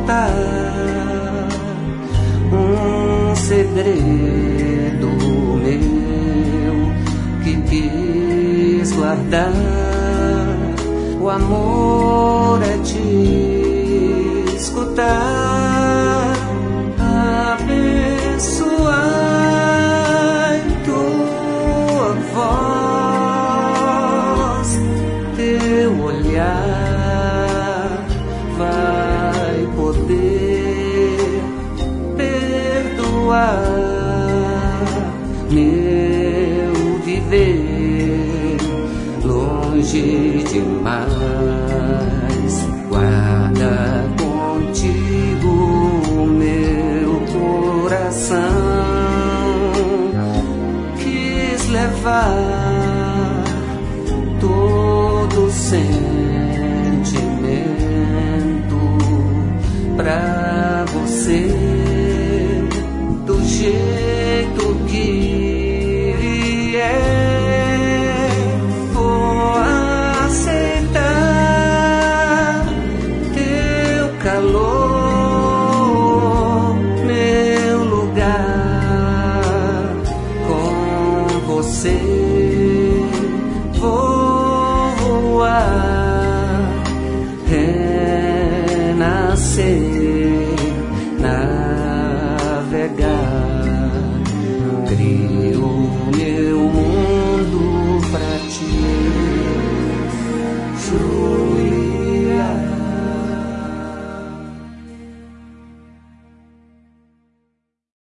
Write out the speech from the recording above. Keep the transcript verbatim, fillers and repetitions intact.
contar um segredo meu que quis guardar. O amor é te escutar, abençoar tua voz, teu olhar vai poder perdoar meu viver longe demais. Guarda contigo o meu coração, quis levar todo sentimento pra você do jeito que é. Vou aceitar teu calor, meu lugar com você. Vou voar, renascer, navegar. Crio meu